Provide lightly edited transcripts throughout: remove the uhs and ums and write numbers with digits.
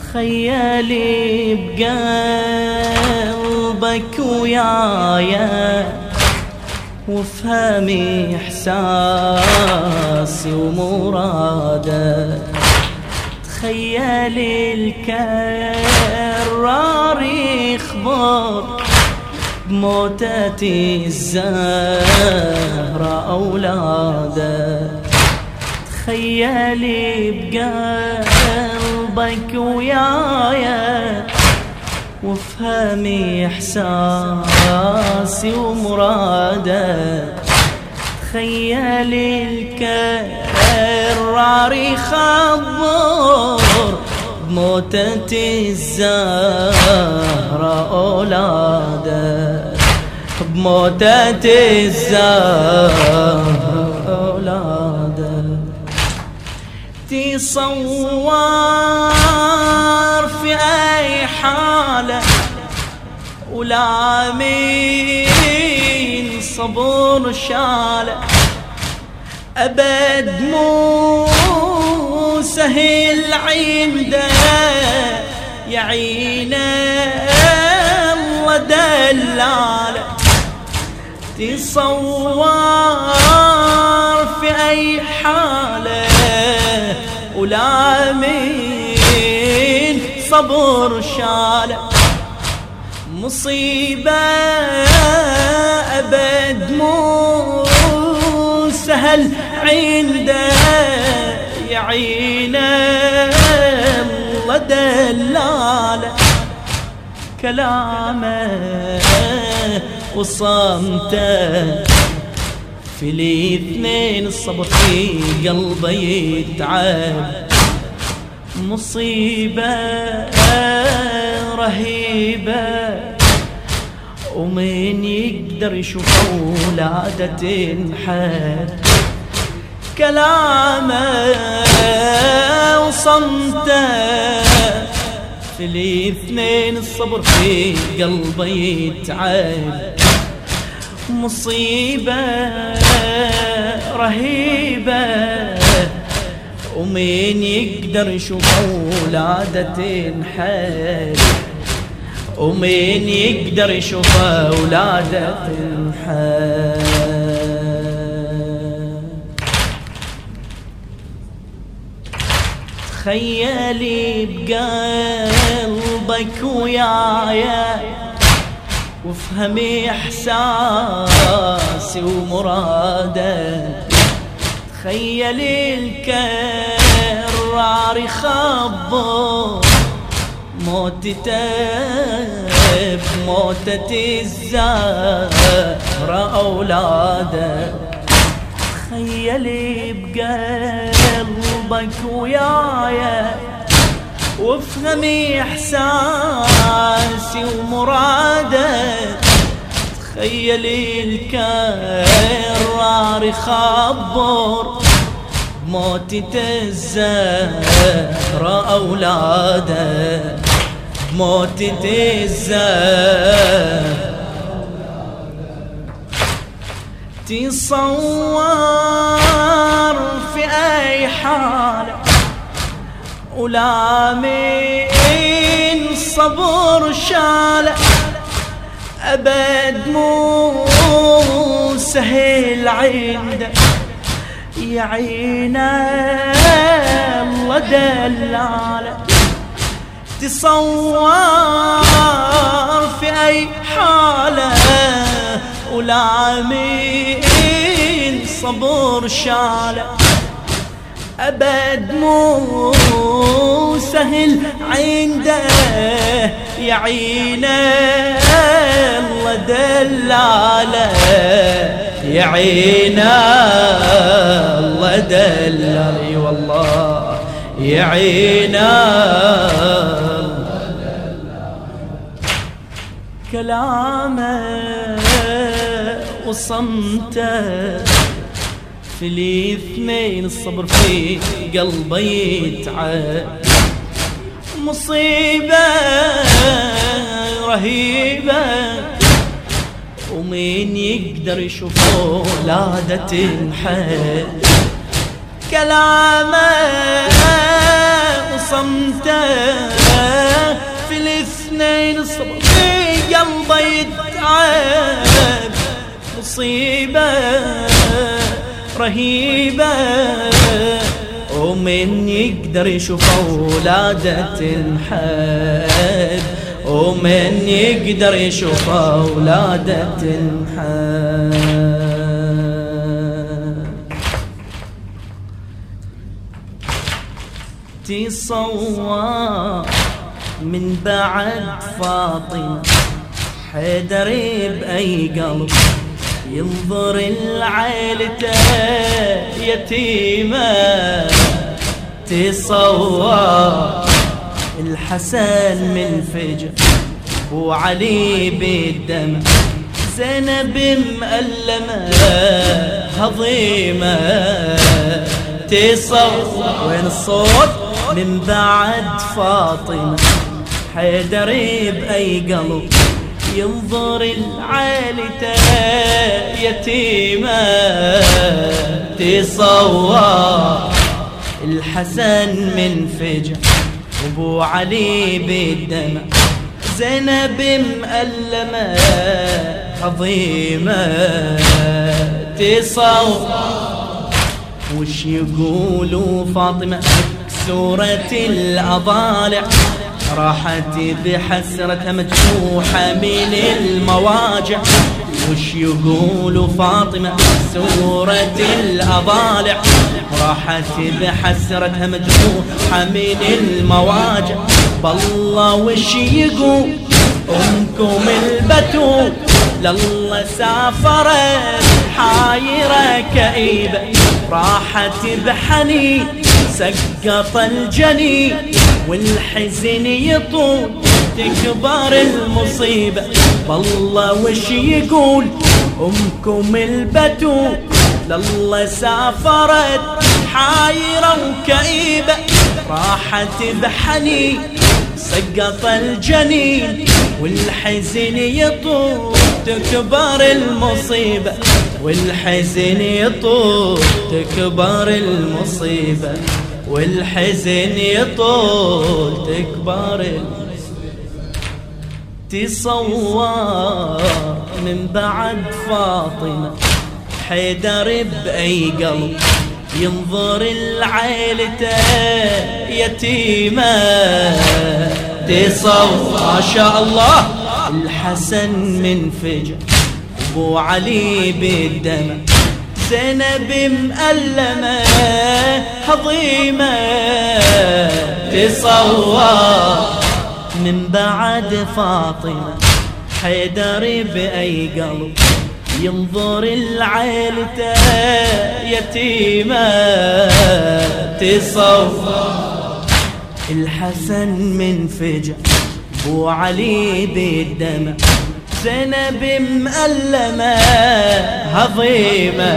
خيالي بقلبك ويايا وافهمي احساسي ومرادك. تخيلي الكرار يخبر بموتة الزهرة أولادك. تخيلي بقلبك ويايا وافهمي احساسي ومرادك. تخيلي الكرار يخبر بموتة الزهرة أولادك. بموتة الزهرة أولادك. تصور في أي حالة ولا مين صبر شاله. أبد مو سهل عنده يعينه الله دلاله. تصور في أي حالة ولا مين صبر شاله. مصيبة أبد مو سهل عنده يعينه الله دلاله. كلامه وصمته في الاثنين الصبر في قلبه يتعب. مصيبة رهيبة ومن يقدر يشوف ولاده تنحب. كلامه وصمته في الاثنين الصبر في قلبه يتعب. مصيبة رهيبة ومن يقدر يشوف ولاده تنحب. ومن يقدر يشوف أولاده تنحب. تخيلي بقلبك ويايا وافهمي احساسي ومرادك. تخيلي الكرار يخبر موتته بموتة الزهرة أولادك. تخيلي بقلبك ويايا وافهمي احساسي ومرادك. تخيلي الكرار يخبر بموتة الزهرة أولادك. بموتة الزهرة. تصور في أي حالة ولا من صبر شاله. أبد مو سهل عنده يعينه الله دلاله. تصور في أي حالة ولا من صبر شاله. أبد مو سهل عنده يعينه الله دلاله. يعينه الله دلاله والله يعينه. كلامه وصمته في الاثنين الصبر في قلبه يتعب. مصيبة رهيبة ومين يقدر يشوف ولاده تنحب. كلامه وصمته في الاثنين الصبر في قلبه يتعب، مصيبة رهيبة، ومن يقدر يشوف أولاده تنحب، ومن يقدر يشوف أولاده تنحب. تصور من بعد فاطمة حيدر بأي قلب ينظر العيلته يتيمة. تصور الحسن من فجر وعلي بالدمع، زينب مألمة هضيمة. تصور وين الصوت من بعد فاطمة حيدر بأي قلب ينظر العيلته يتيمة. تصور الحسن من فجع وابو علي بالدمع، زينب مألمة عظيمة. تصور وش يقولوا فاطمة مكسورة الأضالع، راحت بحسرتها مجروحة من المواجع. وش يقولوا فاطمة مكسورة الأضالع، راحت بحسرتها مجروحة من المواجع. بالله وش يقول أمكم البتول، لله سافرت حايرة كئيبة، راحت بحنين سقط الجنين والحزن يطول تكبر المصيبة. بالله وش يقول أمكم البتول، لله سافرت حايرة وكئيبة، راحت بحنين سقط الجنين والحزن يطول تكبر المصيبة، والحزن يطول تكبر المصيبة، والحزن يطول تكبر المصيبة. تصور من بعد فاطمة حيدر بأي قلب ينظر العيلته يتيمة. تصور ما شاء الله الحسن من فجع وابو علي بالدمع، زينب مألمة هضيمة. تصور من بعد فاطمة حيدر بأي قلب ينظر العيلته يتيمة. تصور الحسن من فجع ابو علي بالدمع، زينب مألمة هضيمة.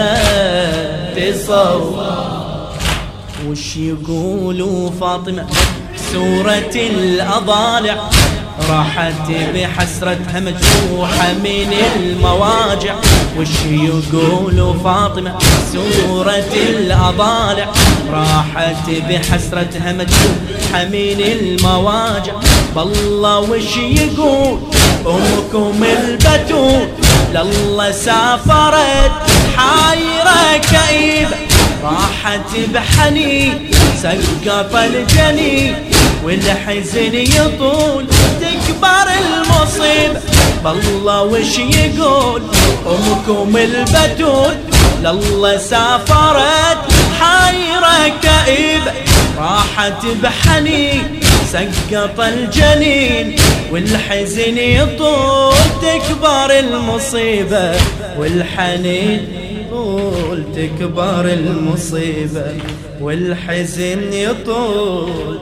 تصور وش يقولوا فاطمة سورة الأضالع، راحت بحسرتها مجروحة من المواجع. وش يقولوا فاطمة سورة الأضالع، راحت بحسرتها مجروحة من المواجع. بالله وش يقول أمكم البتول، لله سافرت حايرة كئيبة، راحت بحنين سقط الجنين والحزن يطول تكبر المصيبة. بالله وش يقول أمكم البتول، لله سافرت حايرة كئيبة، راحت بحنين سقط الجنين والحزن يطول تكبر المصيبة، والحنين يطول تكبر المصيبة، والحزن يطول.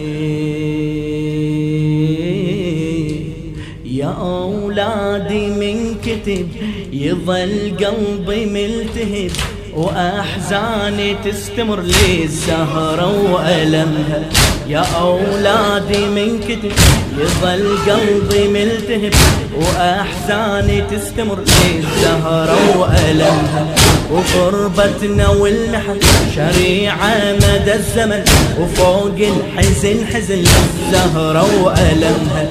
يا أولادي من كتب يظل قلبي ملتهب، وأحزاني تستمر للزهرة وألمها. يا أولادي من كتب يظل قلبي ملتهب، وأحزاني تستمر للزهرة وألمها. وغربتنا والمحن شريعة مدى الزمن، وفوق الحزن حزن الزهرة وألمها.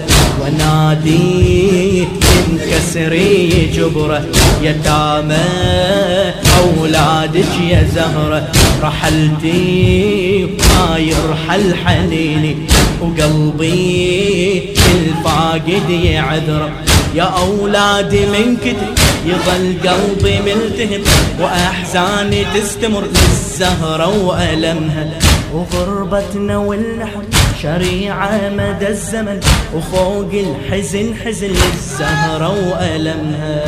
ونادي انكسري جبرة يتامى أولادك يا زهرة، رحلتي وما يرحل حنيني، وقلبي الفاقد يعذره. يا أولادي من كتب يظل قلبي ملتهب، وأحزاني تستمر للزهرة وألمها. وغربتنا والنحر شريعة مدى الزمن، وفوق الحزن حزن للزهرة وألمها.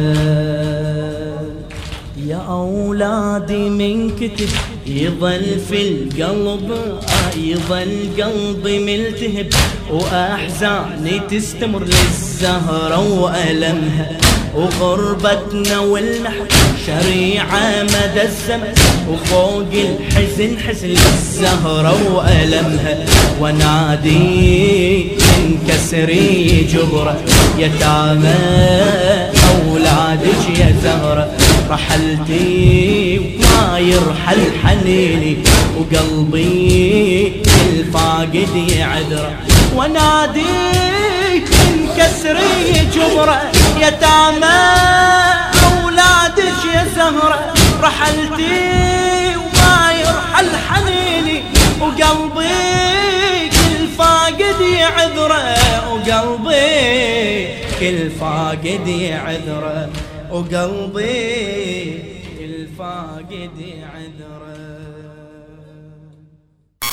يا أولادي من كتب يظل في القلب، يظل قلبي ملتهب، وأحزاني تستمر للزهرة وألمها. وغربتنا والمحن شريعة مدى الزمن، وفوق الحزن حزن للزهرة وألمها. ونادي انكسري جبرة يتامى أولادك يا زهرة، رحلتي وما يرحل حنيني، وقلبي الفاقد يعذره. ونادي انكسري جبرة يتامى أولادك يا زهرة، رحلتي وما يرحل حنيني، وقلبي كل فاقد يعذره، وقلبي كل فاقد يعذره، وقلبي كل فاقد يعذره.